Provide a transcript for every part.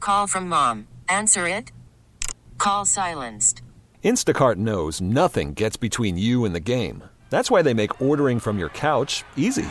Call from mom. Answer it. Call silenced. Instacart knows nothing gets between you and the game. That's why they make ordering from your couch easy.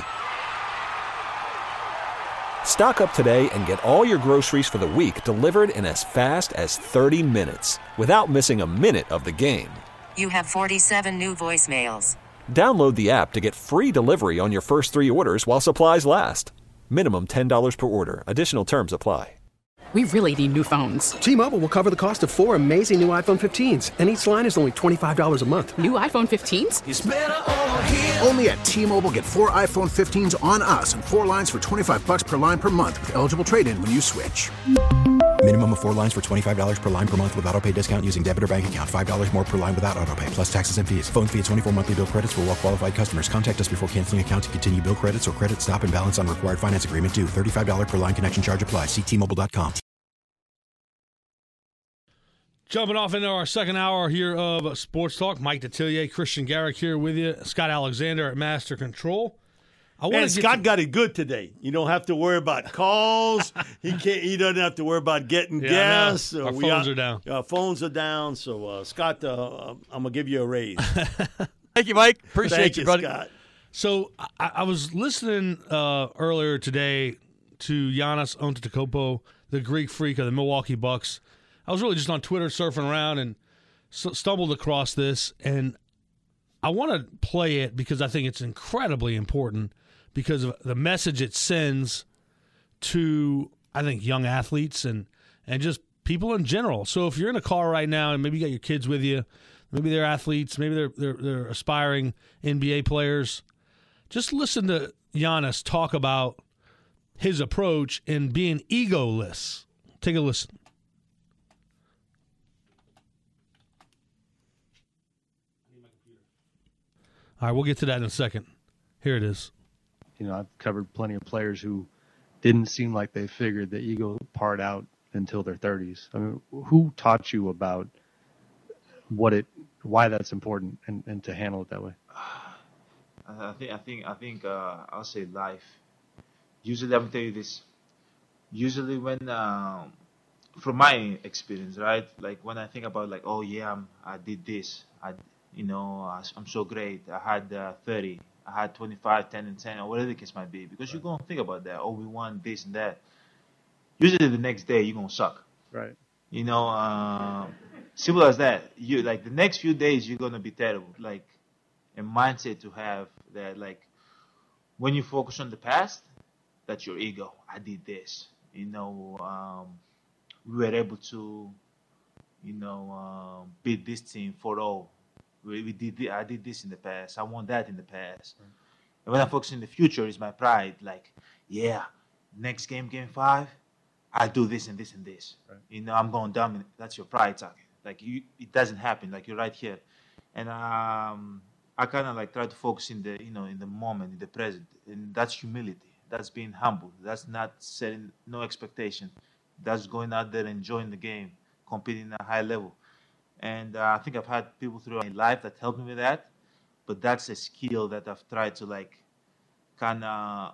Stock up today and get all your groceries for the week delivered in as fast as 30 minutes without missing a minute of the game. You have 47 new voicemails. Download the app to get free delivery on your first 3 orders while supplies last. Minimum $10 per order. Additional terms apply. We really need new phones. T-Mobile will cover the cost of 4 amazing new iPhone 15s, and each line is only $25 a month. New iPhone 15s? It's better over here. Only at T-Mobile, get 4 iPhone 15s on us and 4 lines for $25 per line per month with eligible trade-in when you switch. Minimum of 4 lines for $25 per line per month with autopay discount using debit or bank account. $5 more per line without autopay, plus taxes and fees. Phone fee at 24 monthly bill credits for well-qualified customers. Contact us before canceling account to continue bill credits or credit stop and balance on required finance agreement due. $35 per line connection charge applies. See T-Mobile.com. Jumping off into our second hour here of Sports Talk. Mike Detillier, Christian Garrick here with you. Scott Alexander at Master Control. And Scott got it good today. You don't have to worry about calls. He doesn't have to worry about getting guests. Our phones are down. Our phones are down. So, Scott, I'm going to give you a raise. Thank you, Mike. Appreciate Thank you, you, buddy. Scott. So I was listening earlier today to Giannis Antetokounmpo, the Greek freak of the Milwaukee Bucks. I was really just on Twitter surfing around and stumbled across this, and I want to play it because I think it's incredibly important because of the message it sends to, I think, young athletes and just people in general. So if you're in a car right now and maybe you got your kids with you, maybe they're athletes, maybe they're aspiring NBA players, just listen to Giannis talk about his approach in being egoless. Take a listen. All right, we'll get to that in a second. Here it is. You know, I've covered plenty of players who didn't seem like they figured the ego part out until their 30s. I mean, who taught you about why that's important and to handle it that way? I think I'll say life. Usually, I'm tell you this. Usually, when from my experience, right? Like when I think about like, oh yeah, I did this. I'm so great. I had 30. I had 25, 10, and 10, or whatever the case might be. Because you're going to think about that. Oh, we won this and that. Usually the next day, you're going to suck. Right. Simple as that. You like the next few days, you're going to be terrible. Like a mindset to have that, like when you focus on the past, that's your ego. I did this. We were able to, beat this team 4-0. I did this in the past. I won that in the past. Right. And when I focus in the future, is my pride. Like, yeah, next game 5, I do this and this and this. Right. I'm going to dominate. That's your pride talking. Like, it doesn't happen. Like, you're right here. And I kind of like try to focus in the, in the moment, in the present. And that's humility. That's being humble. That's not setting no expectation. That's going out there, enjoying the game, competing at a high level. And I think I've had people throughout my life that helped me with that. But that's a skill that I've tried to like kind of,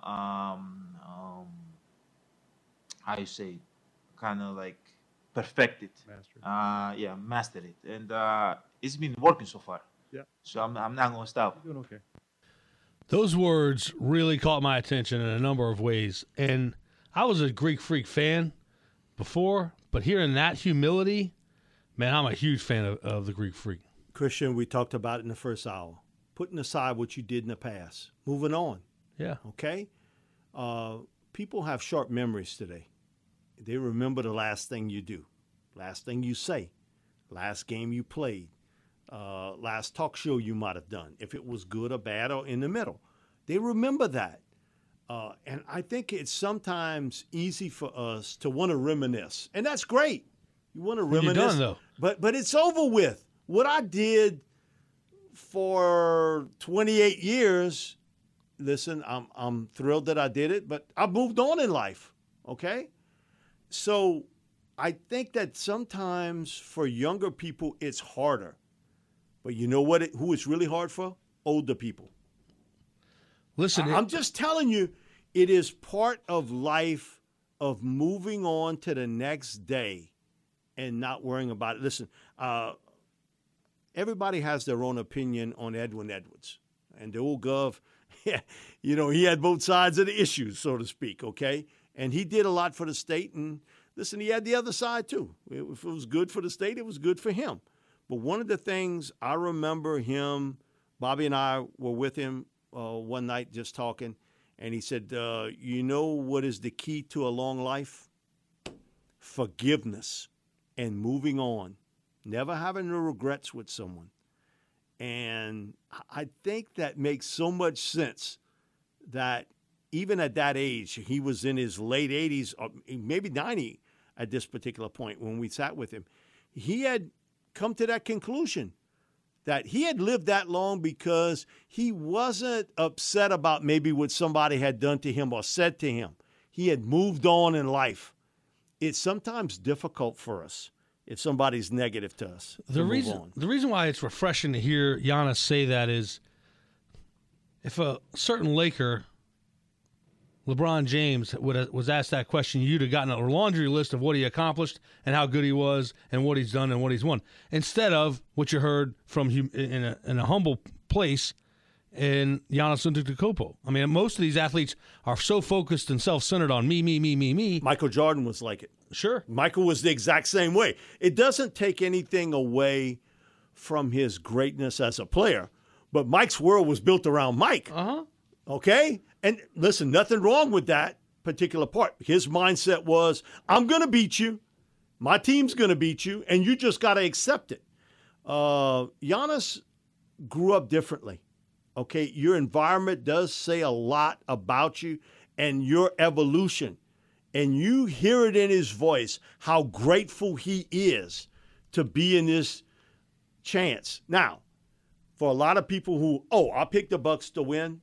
perfect it. Master it. And it's been working so far. Yeah. So I'm not going to stop. You're doing okay. Those words really caught my attention in a number of ways. And I was a Greek freak fan before, but hearing that humility, man, I'm a huge fan of the Greek freak. Christian, we talked about it in the first hour. Putting aside what you did in the past. Moving on. Yeah. Okay? People have sharp memories today. They remember the last thing you do, last thing you say, last game you played, last talk show you might have done, if it was good or bad or in the middle. They remember that. And I think it's sometimes easy for us to want to reminisce. And that's great. You want to reminisce. You're done, though. But it's over with. What I did for 28 years, listen, I'm thrilled that I did it, but I moved on in life, okay? So I think that sometimes for younger people, it's harder. But you know what? Who it's really hard for? Older people. Listen, I'm just telling you, it is part of life of moving on to the next day and not worrying about it. Listen, everybody has their own opinion on Edwin Edwards. And the old Gov, he had both sides of the issue, so to speak, okay? And he did a lot for the state. And, listen, he had the other side, too. If it was good for the state, it was good for him. But one of the things I remember him, Bobby and I were with him one night just talking, and he said, you know what is the key to a long life? Forgiveness and moving on, never having no regrets with someone. And I think that makes so much sense that even at that age, he was in his late 80s, or maybe 90 at this particular point when we sat with him. He had come to that conclusion that he had lived that long because he wasn't upset about maybe what somebody had done to him or said to him. He had moved on in life. It's sometimes difficult for us if somebody's negative to us. The reason why it's refreshing to hear Giannis say that is if a certain Laker, LeBron James, was asked that question, you'd have gotten a laundry list of what he accomplished and how good he was and what he's done and what he's won, instead of what you heard from in a humble place in Giannis Antetokounmpo. I mean, most of these athletes are so focused and self-centered on me. Michael Jordan was like it. Sure. Michael was the exact same way. It doesn't take anything away from his greatness as a player, but Mike's world was built around Mike. Uh-huh. Okay? And listen, nothing wrong with that particular part. His mindset was, I'm going to beat you. My team's going to beat you, and you just got to accept it. Giannis grew up differently. Okay? Your environment does say a lot about you and your evolution. And you hear it in his voice how grateful he is to be in this chance. Now, for a lot of people who, I picked the Bucks to win.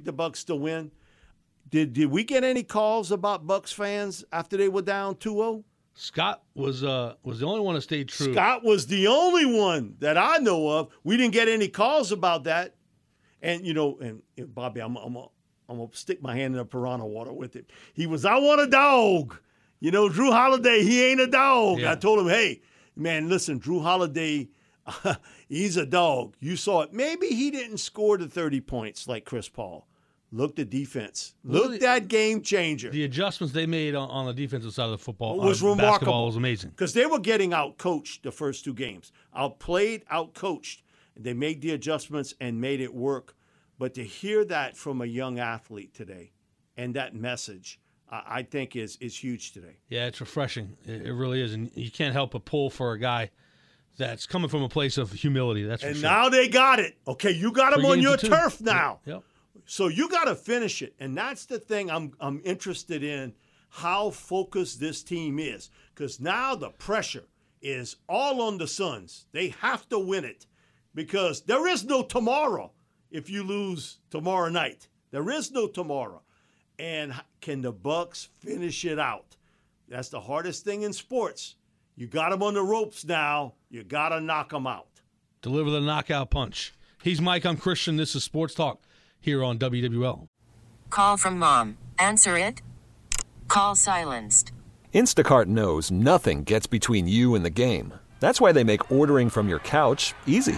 Did we get any calls about Bucks fans after they were down 2-0? Scott was the only one that stayed true. Scott was the only one that I know of. We didn't get any calls about that. And, and Bobby, I'm going to stick my hand in the piranha water with it. He was, I want a dog. Drew Holiday, he ain't a dog. Yeah. I told him, hey, man, listen, Drew Holiday, he's a dog. You saw it. Maybe he didn't score the 30 points like Chris Paul. Look the defense. Look that game changer. The adjustments they made on the defensive side of the football was remarkable. Basketball was amazing. Because they were getting out-coached the first two games. Outplayed, out-coached. They made the adjustments and made it work. But to hear that from a young athlete today and that message, I think is huge today. Yeah, it's refreshing. It really is. And you can't help but pull for a guy that's coming from a place of humility. That's for sure. And now they got it. Okay, you got him on your turf now. Yep. So you got to finish it. And that's the thing I'm interested in, how focused this team is. Because now the pressure is all on the Suns. They have to win it because there is no tomorrow. If you lose tomorrow night, there is no tomorrow. And can the Bucks finish it out? That's the hardest thing in sports. You got them on the ropes now. You got to knock them out. Deliver the knockout punch. He's Mike. I'm Christian. This is Sports Talk here on WWL. Call from mom. Answer it. Call silenced. Instacart knows nothing gets between you and the game. That's why they make ordering from your couch easy.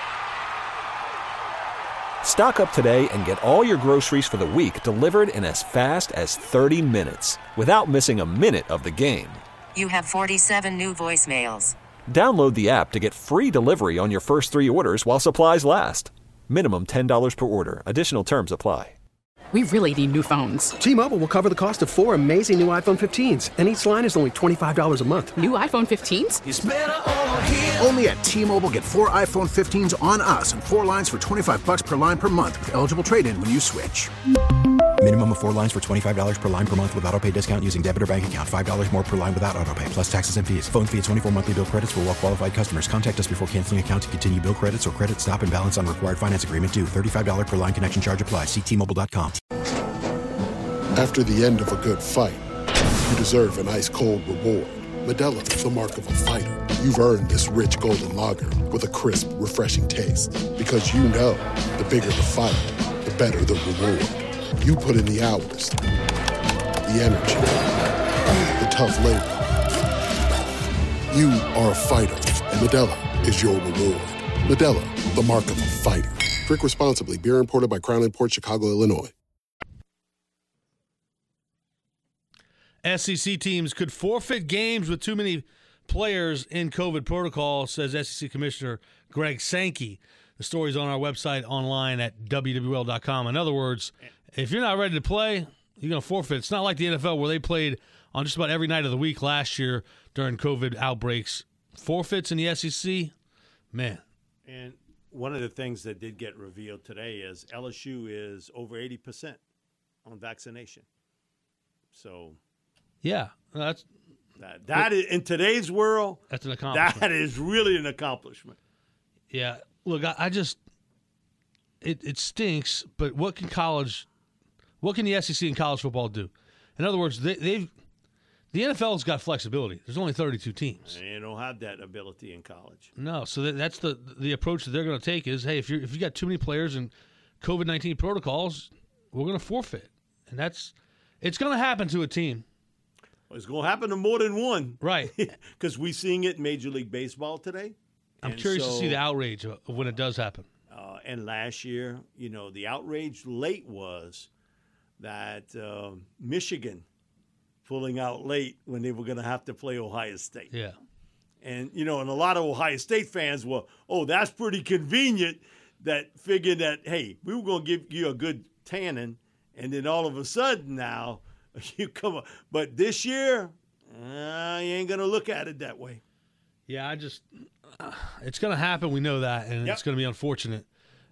Stock up today and get all your groceries for the week delivered in as fast as 30 minutes without missing a minute of the game. You have 47 new voicemails. Download the app to get free delivery on your first 3 orders while supplies last. Minimum $10 per order. Additional terms apply. We really need new phones. T-Mobile will cover the cost of 4 amazing new iPhone 15s, and each line is only $25 a month. New iPhone 15s? It's better over here. Only at T-Mobile, get 4 iPhone 15s on us and 4 lines for $25 per line per month with eligible trade-in when you switch. Minimum of 4 lines for $25 per line per month with autopay discount using debit or bank account. $5 more per line without autopay, plus taxes and fees. Phone fee at 24 monthly bill credits for well-qualified customers. Contact us before canceling account to continue bill credits or credit stop and balance on required finance agreement due. $35 per line connection charge applies. See T-Mobile.com. After the end of a good fight, you deserve an ice-cold reward. Modelo is the mark of a fighter. You've earned this rich golden lager with a crisp, refreshing taste. Because you know, the bigger the fight, the better the reward. You put in the hours, the energy, the tough labor. You are a fighter, and Modelo is your reward. Modelo, the mark of a fighter. Drink responsibly. Beer imported by Crown Imports, Chicago, Illinois. SEC teams could forfeit games with too many players in COVID protocol, says SEC Commissioner Greg Sankey. The story's on our website online at WWL.com. In other words, if you're not ready to play, you're going to forfeit. It's not like the NFL where they played on just about every night of the week last year during COVID outbreaks. Forfeits in the SEC, man. And one of the things that did get revealed today is LSU is over 80% on vaccination. So, yeah, that is, in today's world, that's an accomplishment. That is really an accomplishment. Yeah, look, I just it stinks. But what can the SEC and college football do? In other words, the NFL's got flexibility. There's only 32 teams. And you don't have that ability in college. No, so that's the approach that they're going to take is, hey, if you got too many players in COVID-19 protocols, we're going to forfeit, and it's going to happen to a team. Well, it's going to happen to more than one, right? Because we're seeing it in Major League Baseball today. I'm curious to see the outrage of when it does happen. And last year, the outrage late was that Michigan pulling out late when they were going to have to play Ohio State. Yeah. And, and a lot of Ohio State fans were, that's pretty convenient, that figured that, hey, we were going to give you a good tanning, and then all of a sudden now you come up. But this year, you ain't going to look at it that way. Yeah, it's going to happen. We know that, and It's going to be unfortunate.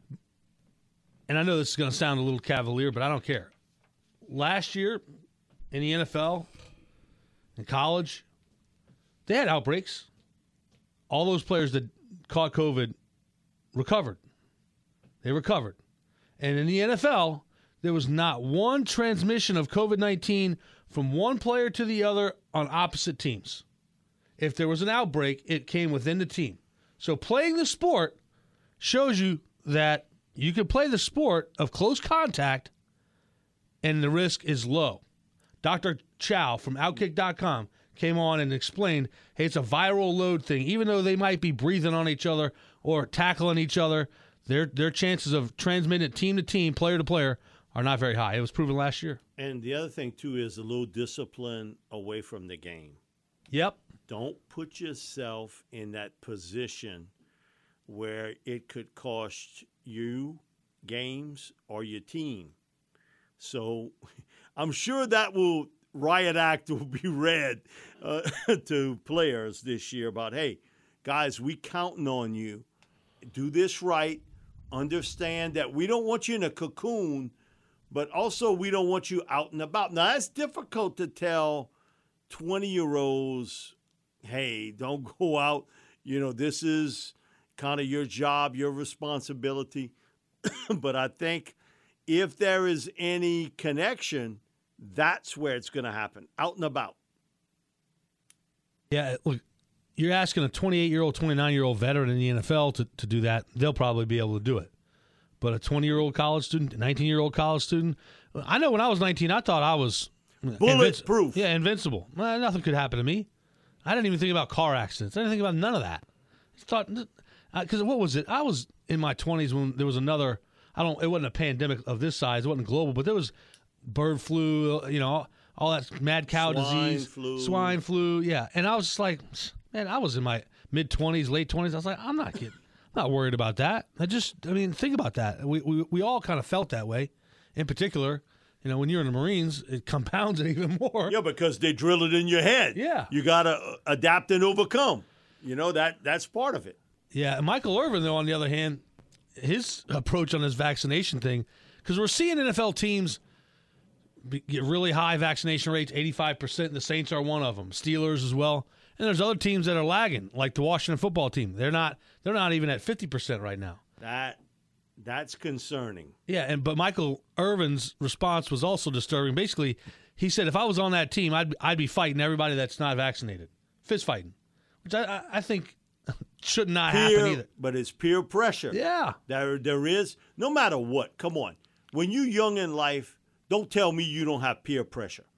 And I know this is going to sound a little cavalier, but I don't care. Last year in the NFL, in college, they had outbreaks. All those players that caught COVID recovered. They recovered. And in the NFL, there was not one transmission of COVID-19 from one player to the other on opposite teams. If there was an outbreak, it came within the team. So playing the sport shows you that you can play the sport of close contact and the risk is low. Dr. Chow from Outkick.com came on and explained, hey, it's a viral load thing. Even though they might be breathing on each other or tackling each other, their chances of transmitting team to team, player to player, are not very high. It was proven last year. And the other thing, too, is a little discipline away from the game. Yep. Don't put yourself in that position where it could cost you games or your team. So I'm sure that riot act will be read to players this year about, hey, guys, we counting on you. Do this right. Understand that we don't want you in a cocoon, but also we don't want you out and about. Now, that's difficult to tell 20-year-olds, hey, don't go out. This is kind of your job, your responsibility. But I think if there is any connection, that's where it's going to happen, out and about. Yeah, look, you're asking a 28-year-old, 29-year-old veteran in the NFL to do that. They'll probably be able to do it. But a 20-year-old college student, a 19-year-old college student, I know when I was 19, I thought I was bulletproof. Yeah, invincible. Well, nothing could happen to me. I didn't even think about car accidents. I didn't think about none of that. I thought, because what was it? I was in my 20s when there was another. It wasn't a pandemic of this size. It wasn't global, but there was bird flu. All that mad cow disease, swine flu. Yeah, and I was just like, man, I was in my mid-20s, late 20s. I was like, I'm not kidding. I'm not worried about that. Think about that. We all kind of felt that way. In particular, when you're in the Marines, it compounds it even more. Yeah, because they drill it in your head. Yeah. You got to adapt and overcome. That's part of it. Yeah, and Michael Irvin, though, on the other hand, his approach on this vaccination thing, because we're seeing NFL teams get really high vaccination rates, 85%, and the Saints are one of them. Steelers as well. And there's other teams that are lagging, like the Washington football team. They're not even at 50% right now. That's concerning. Yeah, but Michael Irvin's response was also disturbing. Basically, he said, if I was on that team, I'd be fighting everybody that's not vaccinated. Fist fighting. Which I think should not happen either. But it's peer pressure. Yeah. There is, no matter what. Come on. When you're young in life, don't tell me you don't have peer pressure.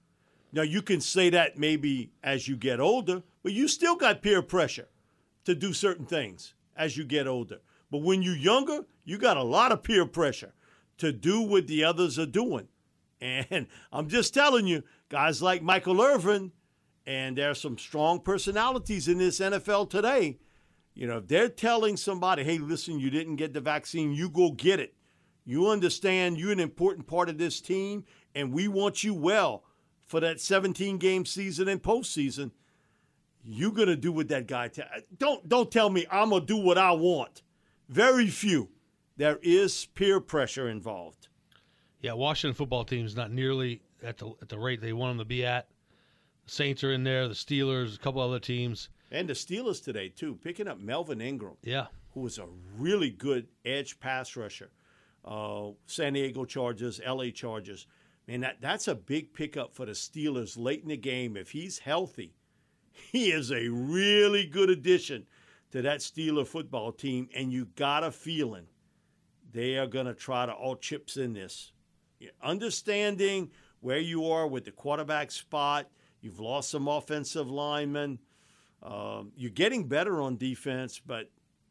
Now, you can say that maybe as you get older, but you still got peer pressure to do certain things as you get older. But when you're younger, you got a lot of peer pressure to do what the others are doing. And I'm just telling you, guys like Michael Irvin, and there are some strong personalities in this NFL today, if they're telling somebody, hey, listen, you didn't get the vaccine, you go get it. You understand you're an important part of this team, and we want you well for that 17-game season and postseason. You're going to do what that guy don't tell me I'm going to do what I want. Very few. There is peer pressure involved. Yeah, Washington football team's not nearly at the rate they want them to be at. The Saints are in there, the Steelers, a couple other teams. And the Steelers today, too, picking up Melvin Ingram. Yeah. Who was a really good edge pass rusher. San Diego Chargers, L.A. Chargers. Man, that's a big pickup for the Steelers late in the game. If he's healthy, he is a really good addition to that Steeler football team, and you got a feeling they are going to try to all chips in this. Understanding where you are with the quarterback spot, you've lost some offensive linemen. You're getting better on defense, but,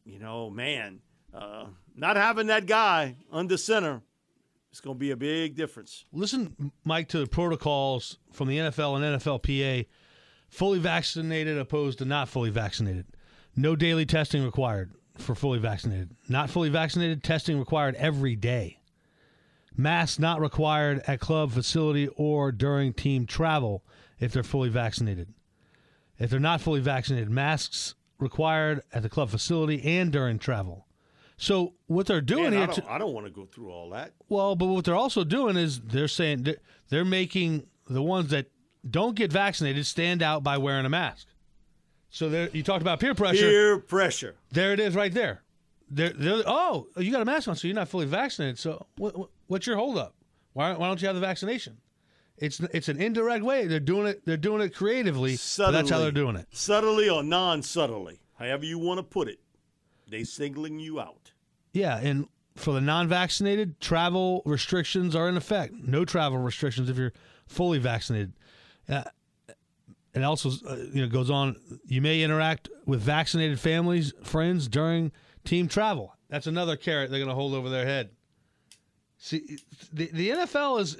not having that guy under center, it's going to be a big difference. Listen, Mike, to the protocols from the NFL and NFLPA, fully vaccinated opposed to not fully vaccinated. No daily testing required for fully vaccinated. Not fully vaccinated, testing required every day. Masks not required at club, facility, or during team travel if they're fully vaccinated. If they're not fully vaccinated, masks required at the club facility and during travel. So what they're doing here... I don't want to go through all that. Well, but what they're also doing is they're saying they're making the ones that don't get vaccinated stand out by wearing a mask. So you talked about peer pressure. Peer pressure. There it is right there. Oh, you got a mask on, so you're not fully vaccinated. So what's your holdup? Why don't you have the vaccination? It's an indirect way. They're doing it creatively. But that's how they're doing it. Subtly or non-subtly, however you want to put it. They singling you out. Yeah, and for the non-vaccinated, travel restrictions are in effect. No travel restrictions if you're fully vaccinated. It also goes on, you may interact with vaccinated families, friends during team travel. That's another carrot they're going to hold over their head. See, the NFL is,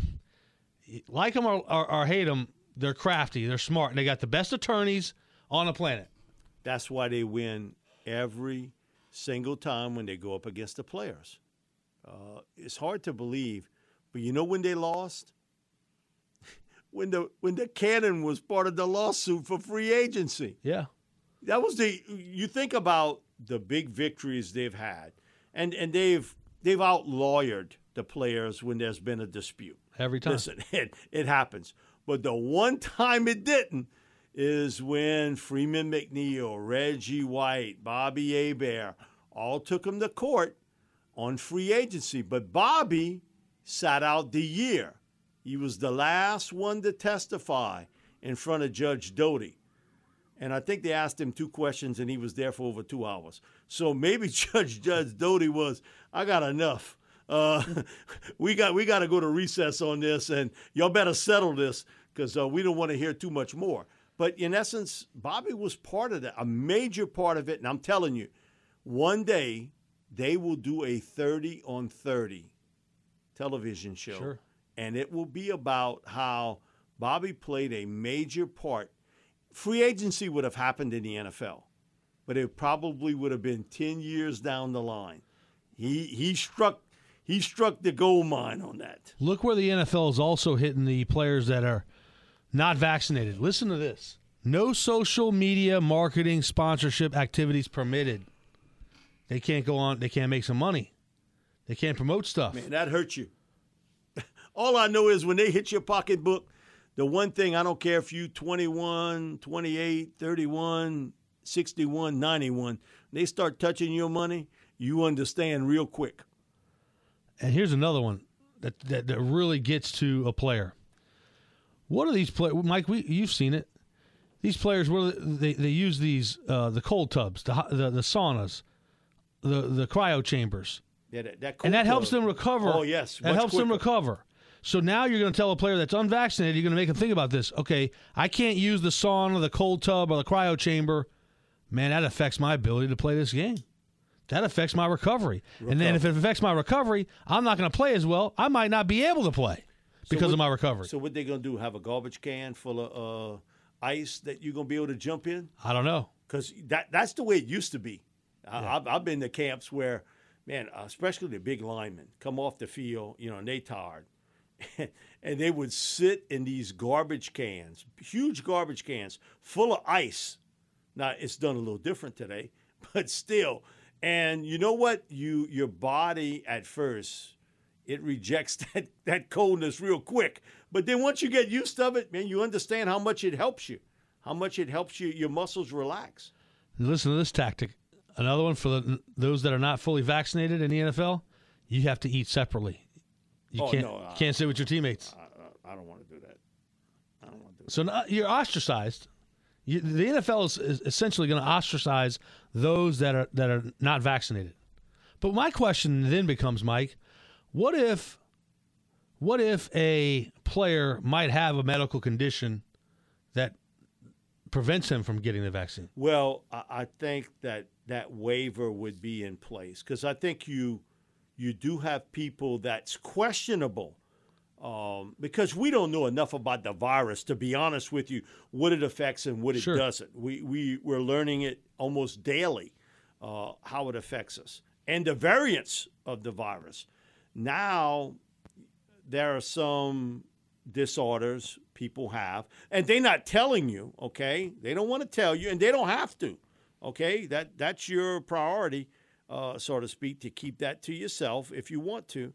like them or hate them, they're crafty, they're smart, and they got the best attorneys on the planet. That's why they win every single time when they go up against the players. It's hard to believe, but when they lost? When the Cannon was part of the lawsuit for free agency. Yeah. That was you think about the big victories they've had, and they've out-lawyered the players when there's been a dispute. Every time. Listen, it happens. But the one time it didn't is when Freeman McNeil, Reggie White, Bobby Hebert all took them to court on free agency. But Bobby sat out the year. He was the last one to testify in front of Judge Doty. And I think they asked him 2 questions, and he was there for over 2 hours. So maybe Judge Doty was, I got enough. We got to go to recess on this, and y'all better settle this because we don't want to hear too much more. But in essence, Bobby was part of that, a major part of it. And I'm telling you, one day they will do a 30 on 30 television show. Sure. And it will be about how Bobby played a major part. Free agency would have happened in the NFL, but it probably would have been 10 years down the line. He struck the gold mine on that. Look where the NFL is also hitting the players that are not vaccinated. Listen to this. No social media marketing sponsorship activities permitted. They can't go on. They can't make some money. They can't promote stuff. Man, that hurts you. All I know is when they hit your pocketbook, the one thing, I don't care if you 21, 28, 31, 61, 91, they start touching your money, you understand real quick. And here's another one that really gets to a player. What are these players? Mike, you've seen it. These players, they use these the cold tubs, the saunas, the cryo chambers. Yeah, and that helps them recover. Oh, yes. That helps them recover. So now you're going to tell a player that's unvaccinated, you're going to make him think about this. Okay, I can't use the sauna, the cold tub, or the cryo chamber. Man, that affects my ability to play this game. That affects my recovery. And then if it affects my recovery, I'm not going to play as well. I might not be able to play because of my recovery. So what they going to do, have a garbage can full of ice that you're going to be able to jump in? I don't know. Because that's the way it used to be. I've been to camps where, man, especially the big linemen come off the field, and they tired. And they would sit in these garbage cans, huge garbage cans, full of ice. Now, it's done a little different today, but still. And you know what? Your body at first, it rejects that coldness real quick. But then once you get used to it, man, you understand how much it helps you, your muscles relax. Listen to this tactic. Another one for those that are not fully vaccinated in the NFL, you have to eat separately. You can't sit with your teammates. I don't want to do that. So now you're ostracized. The NFL is essentially going to ostracize those that are not vaccinated. But my question then becomes, Mike, what if a player might have a medical condition that prevents him from getting the vaccine? Well, I think that waiver would be in place because I think you do have people that's questionable. Because we don't know enough about the virus, to be honest with you, what it affects and what it doesn't. We're learning it almost daily, how it affects us, and the variants of the virus. Now, there are some disorders people have, and they're not telling you, okay? They don't want to tell you, and they don't have to, okay? That's your priority, so to speak, to keep that to yourself if you want to.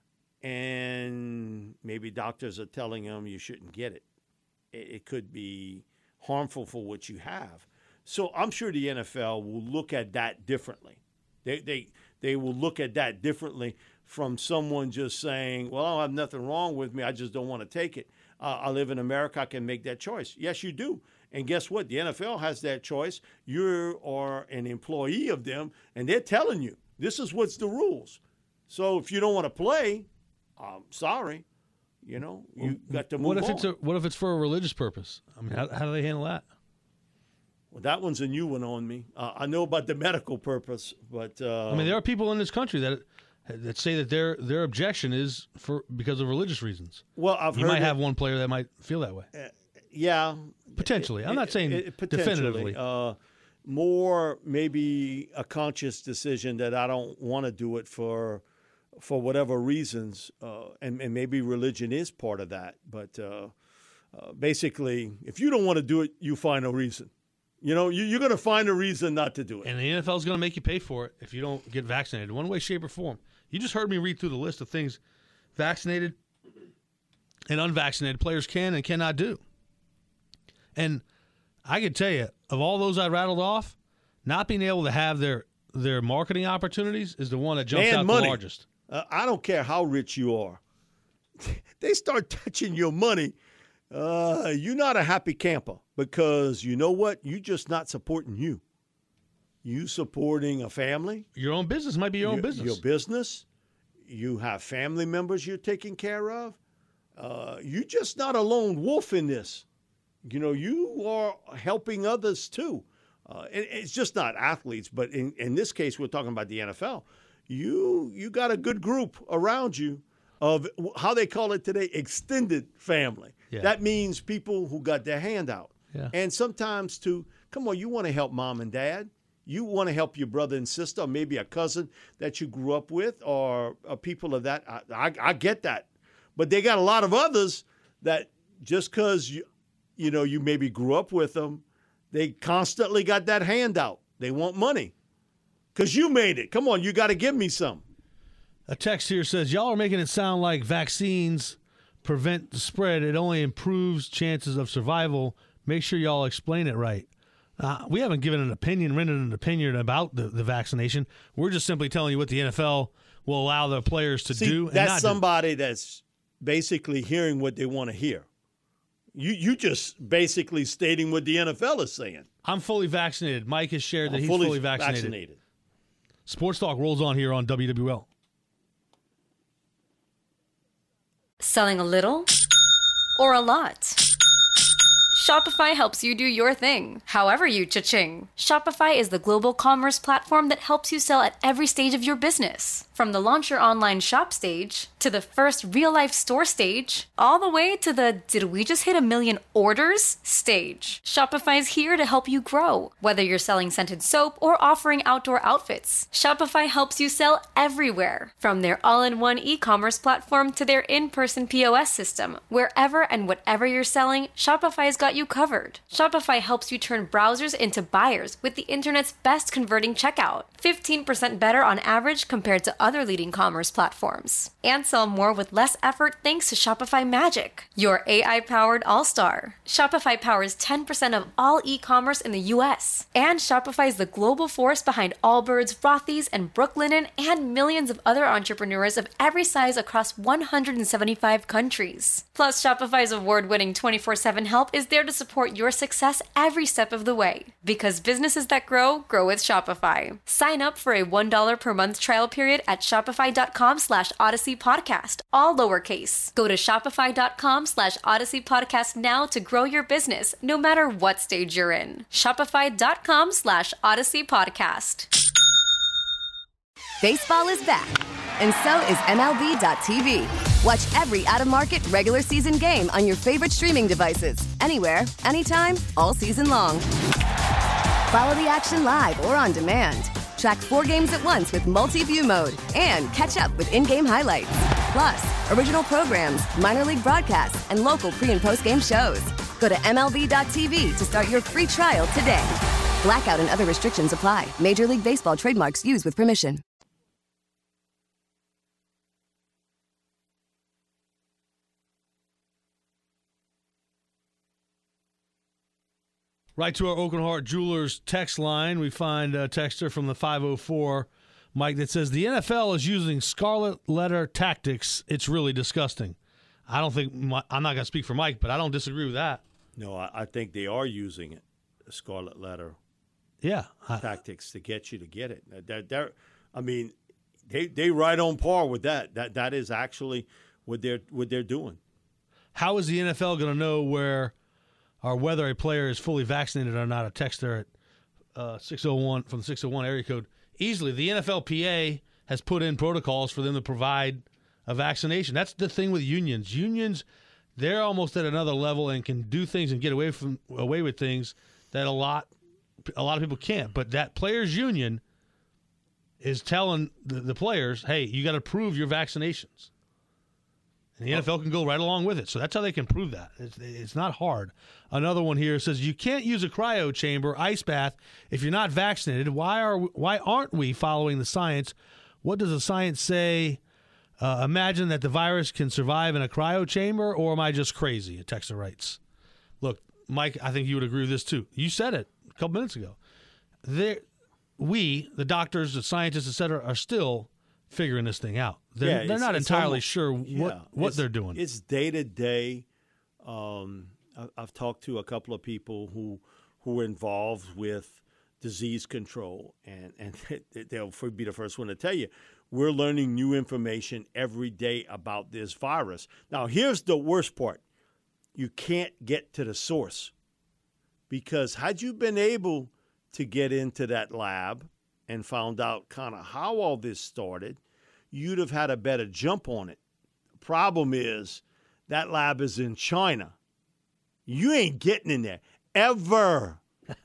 And maybe doctors are telling them you shouldn't get it. It could be harmful for what you have. So I'm sure the NFL will look at that differently. They will look at that differently from someone just saying, well, I don't have nothing wrong with me. I just don't want to take it. I live in America. I can make that choice. Yes, you do. And guess what? The NFL has that choice. You are an employee of them, and they're telling you, this is what's the rules. So if you don't want to play, I'm sorry, you got to move on. What if it's for a religious purpose? I mean, how do they handle that? Well, that one's a new one on me. I know about the medical purpose, but I mean, there are people in this country that say that their objection is because of religious reasons. Well, you might have one player that might feel that way. Yeah, potentially. I'm not saying definitively. More maybe a conscious decision that I don't want to do it for whatever reasons, and maybe religion is part of that. But basically, if you don't want to do it, you find a reason. You're going to find a reason not to do it. And the NFL is going to make you pay for it if you don't get vaccinated, one way, shape, or form. You just heard me read through the list of things vaccinated and unvaccinated players can and cannot do. And I can tell you, of all those I rattled off, not being able to have their marketing opportunities is the one that jumps out the largest. I don't care how rich you are. They start touching your money. You're not a happy camper because you know what? You're just not supporting you. You supporting a family. Your own business might be your own business. Your business. You have family members you're taking care of. You're just not a lone wolf in this. You are helping others too. It's just not athletes, but in this case, we're talking about the NFL. You got a good group around you of how they call it today, extended family. Yeah. That means people who got their hand out. Yeah. And sometimes too, come on, you want to help mom and dad. You want to help your brother and sister, or maybe a cousin that you grew up with, or people of that. I get that. But they got a lot of others that just because you maybe grew up with them, they constantly got that handout. They want money. Because you made it. Come on, you got to give me some. A text here says, y'all are making it sound like vaccines prevent the spread. It only improves chances of survival. Make sure y'all explain it right. We haven't given rendered an opinion about the vaccination. We're just simply telling you what the NFL will allow the players to do. And that's somebody that's basically hearing what they want to hear. You just basically stating what the NFL is saying. I'm fully vaccinated. Mike has shared that he's fully vaccinated. Sports Talk rolls on here on WWL. Selling a little or a lot? Shopify helps you do your thing, however you cha-ching. Shopify is the global commerce platform that helps you sell at every stage of your business. From the launch your online shop stage, to the first real-life store stage, all the way to the did we just hit 1 million orders stage. Shopify's here to help you grow. Whether you're selling scented soap or offering outdoor outfits, Shopify helps you sell everywhere. From their all-in-one e-commerce platform to their in-person POS system, wherever and whatever you're selling, Shopify's got you covered. Shopify helps you turn browsers into buyers with the internet's best converting checkout. 15% better on average compared to other leading commerce platforms. And sell more with less effort thanks to Shopify Magic, your AI-powered all-star. Shopify powers 10% of all e-commerce in the US. And Shopify is the global force behind Allbirds, Rothy's, and Brooklinen, and millions of other entrepreneurs of every size across 175 countries. Plus, Shopify's award-winning 24/7 help is there to support your success every step of the way. Because businesses that grow, grow with Shopify. Sign up for a $1 per month trial period at shopify.com/Odyssey Podcast, all lowercase. Go to shopify.com/Odyssey Podcast now to grow your business, no matter what stage you're in. Shopify.com/Odyssey Podcast. Baseball is back, and so is MLB.tv. Watch every out-of-market regular season game on your favorite streaming devices, anywhere, anytime, all season long. Follow the action live or on demand. Track 4 games at once with multi-view mode and catch up with in-game highlights. Plus, original programs, minor league broadcasts, and local pre- and post-game shows. Go to MLB.tv to start your free trial today. Blackout and other restrictions apply. Major League Baseball trademarks used with permission. Right to our Oaken Heart Jewelers text line, we find a texter from the 504, Mike, that says, the NFL is using scarlet letter tactics. It's really disgusting. I don't think, I'm not going to speak for Mike, but I don't disagree with that. No, I think they are using it, scarlet letter tactics to get you to get it. They right on par with that. That is actually what they're doing. How is the NFL going to know whether a player is fully vaccinated or not? A texter at 601 from the 601 area code. Easily, the NFLPA has put in protocols for them to provide a vaccination. That's the thing with unions. Unions, they're almost at another level and can do things and get away with things that a lot of people can't. But that players' union is telling the players, hey, you got to prove your vaccinations. And the NFL can go right along with it. So that's how they can prove that. It's not hard. Another one here says, you can't use a cryo chamber, ice bath, if you're not vaccinated. Why aren't we following the science? What does the science say? Imagine that the virus can survive in a cryo chamber, or am I just crazy? A texter writes. Look, Mike, I think you would agree with this too. You said it a couple minutes ago. We, the doctors, the scientists, et cetera, are still figuring this thing out. They're not entirely sure what they're doing. It's day to day. I've talked to a couple of people who are involved with disease control, and they'll be the first one to tell you, we're learning new information every day about this virus. Now, here's the worst part. You can't get to the source, because had you been able to get into that lab and found out kind of how all this started, you'd have had a better jump on it. The problem is that lab is in China. You ain't getting in there ever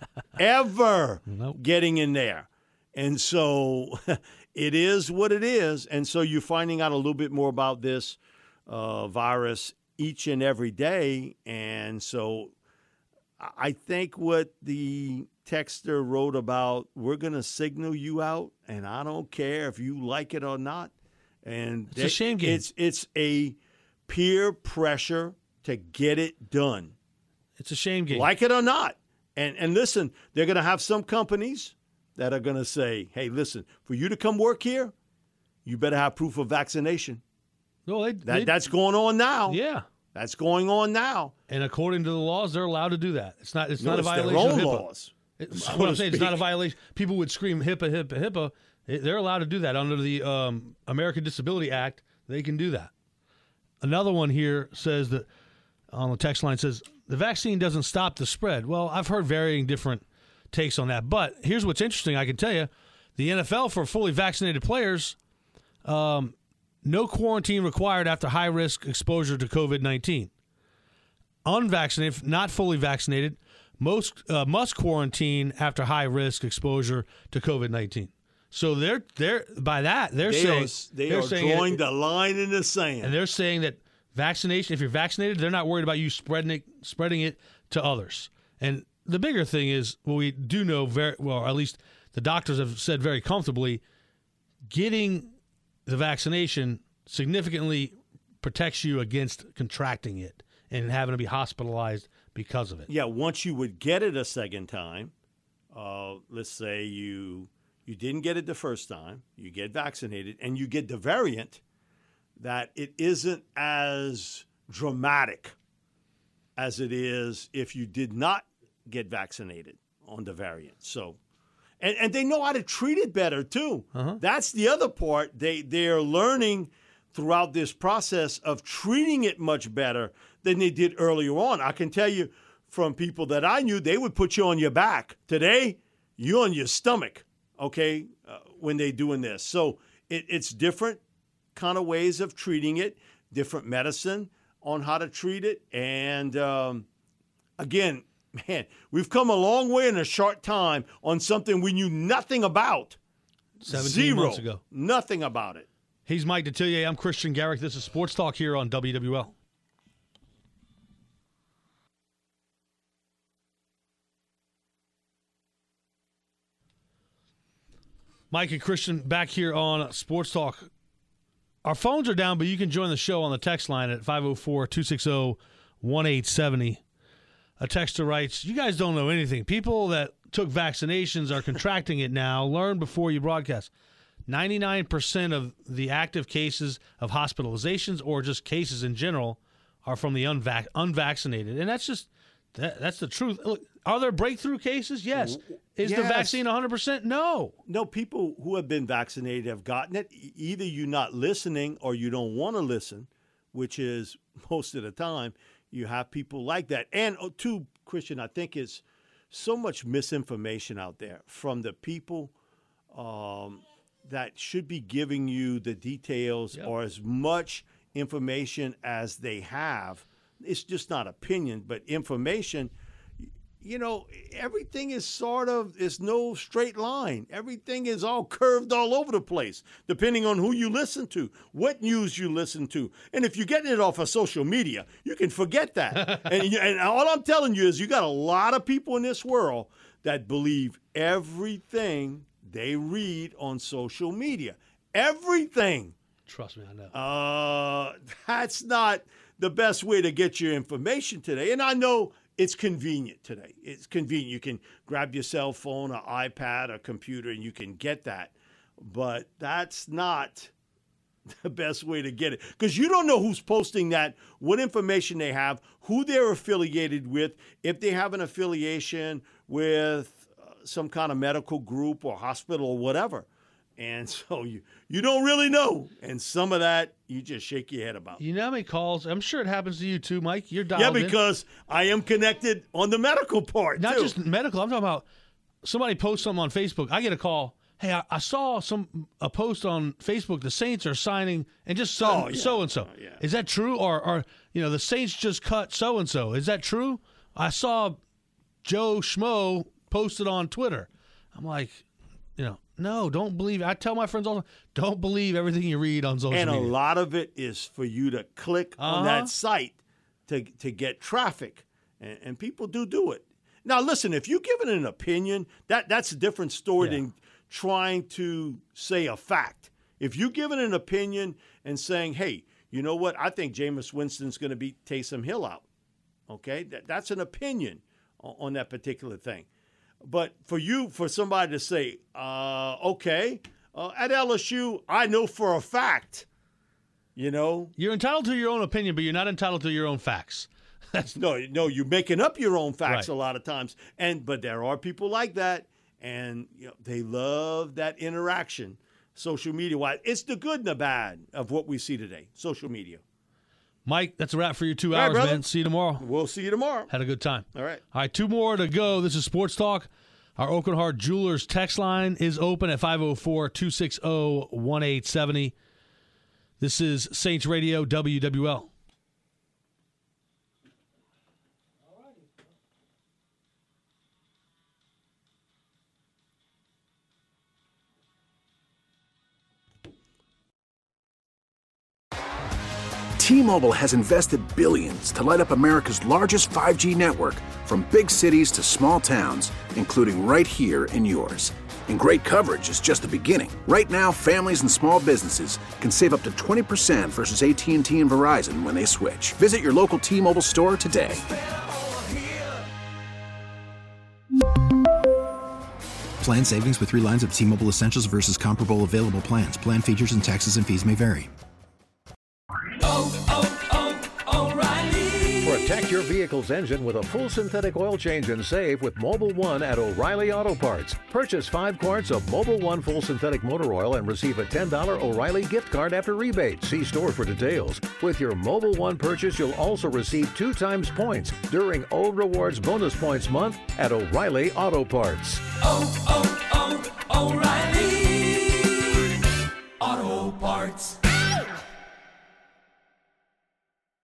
getting in there. And so it is what it is. And so you're finding out a little bit more about this virus each and every day. And so I think what the texter wrote about, we're going to signal you out, and I don't care if you like it or not. And it's a shame game. It's a peer pressure to get it done. It's a shame game. Like it or not. And listen, they're going to have some companies that are going to say, hey, listen, for you to come work here, you better have proof of vaccination. No, that's going on now. Yeah. That's going on now. And according to the laws, they're allowed to do that. It's not a violation their own of HIPAA. Laws. What I'm saying, it's not a violation. People would scream HIPAA, HIPAA, HIPAA. They're allowed to do that under the American Disability Act. They can do that. Another one here says that on the text line says the vaccine doesn't stop the spread. Well, I've heard varying different takes on that. But here's what's interesting. I can tell you, the NFL for fully vaccinated players, no quarantine required after high-risk exposure to COVID-19. Unvaccinated, not fully vaccinated, most must quarantine after high-risk exposure to COVID-19. So they're saying they are drawing the line in the sand, and they're saying that vaccination, if you're vaccinated, they're not worried about you spreading it to others. And the bigger thing is, well, we do know very well, or at least the doctors have said very comfortably, getting the vaccination significantly protects you against contracting it and having to be hospitalized because of it. Yeah, once you would get it a second time, let's say you didn't get it the first time, you get vaccinated, and you get the variant, that it isn't as dramatic as it is if you did not get vaccinated on the variant. So, and they know how to treat it better too. That's the other part. They're learning throughout this process of treating it much better than they did earlier on. I can tell you from people that I knew, they would put you on your back. Today, you're on your stomach, okay, when they're doing this. So it's different kind of ways of treating it, different medicine on how to treat it. And again, man, we've come a long way in a short time on something we knew nothing about. 17 months ago. Nothing about it. He's Mike Detillier. I'm Christian Garrick. This is Sports Talk here on WWL. Mike and Christian back here on Sports Talk. Our phones are down, but you can join the show on the text line at 504-260-1870. A texter writes, you guys don't know anything. People that took vaccinations are contracting it now. Learn before you broadcast. 99% of the active cases of hospitalizations or just cases in general are from the unvaccinated. And that's just that's the truth. Look, are there breakthrough cases? Yes. Is the vaccine 100%? No. No, people who have been vaccinated have gotten it. Either you're not listening or you don't want to listen, which is most of the time. You have people like that. And too, Christian, I think it's so much misinformation out there from the people that should be giving you the details or as much information as they have. It's just not opinion, but information. You know, everything is it's no straight line. Everything is all curved all over the place, depending on who you listen to, what news you listen to. And if you're getting it off of social media, you can forget that. and all I'm telling you is you got a lot of people in this world that believe everything they read on social media. Everything. Trust me, I know. That's not the best way to get your information today. And I know it's convenient today. It's convenient. You can grab your cell phone, or iPad, or computer, and you can get that. But that's not the best way to get it, because you don't know who's posting that, what information they have, who they're affiliated with, if they have an affiliation with some kind of medical group or hospital or whatever. And so you don't really know. And some of that, you just shake your head about. You know how many calls? I'm sure it happens to you too, Mike. You're dialed in. Yeah, because I am connected on the medical part, Not too. just medical. I'm talking about somebody posts something on Facebook. I get a call. Hey, I saw a post on Facebook. The Saints are signing and just so-and-so. Yeah. Is that true? Or the Saints just cut so-and-so. Is that true? I saw Joe Schmo posted on Twitter. I'm like, no, don't believe. I tell my friends all the time, don't believe everything you read on social media. And a lot of it is for you to click on that site to get traffic. And people do it. Now, listen, if you're giving an opinion, that's a different story than trying to say a fact. If you're giving an opinion and saying, hey, you know what, I think Jameis Winston's going to beat Taysom Hill out, okay, that's an opinion on that particular thing. But for somebody to say, okay, at LSU, I know for a fact, You're entitled to your own opinion, but you're not entitled to your own facts. No, you're making up your own facts a lot of times. But there are people like that, and they love that interaction, social media-wise. It's the good and the bad of what we see today, social media. Mike, that's a wrap for your 2 All right, hours, brother. man. See you tomorrow. We'll see you tomorrow. Had a good time. All right. All right, 2 more to go. This is Sports Talk. Our Oakland Heart Jewelers text line is open at 504-260-1870. This is Saints Radio, WWL. T-Mobile has invested billions to light up America's largest 5G network, from big cities to small towns, including right here in yours. And great coverage is just the beginning. Right now, families and small businesses can save up to 20% versus AT&T and Verizon when they switch. Visit your local T-Mobile store today. Plan savings with 3 lines of T-Mobile Essentials versus comparable available plans. Plan features and taxes and fees may vary. Protect your vehicle's engine with a full synthetic oil change and save with Mobil 1 at O'Reilly Auto Parts. Purchase 5 quarts of Mobil 1 full synthetic motor oil and receive a $10 O'Reilly gift card after rebate. See store for details. With your Mobil 1 purchase, you'll also receive 2 times points during O Rewards Bonus Points Month at O'Reilly Auto Parts. O'Reilly Auto Parts.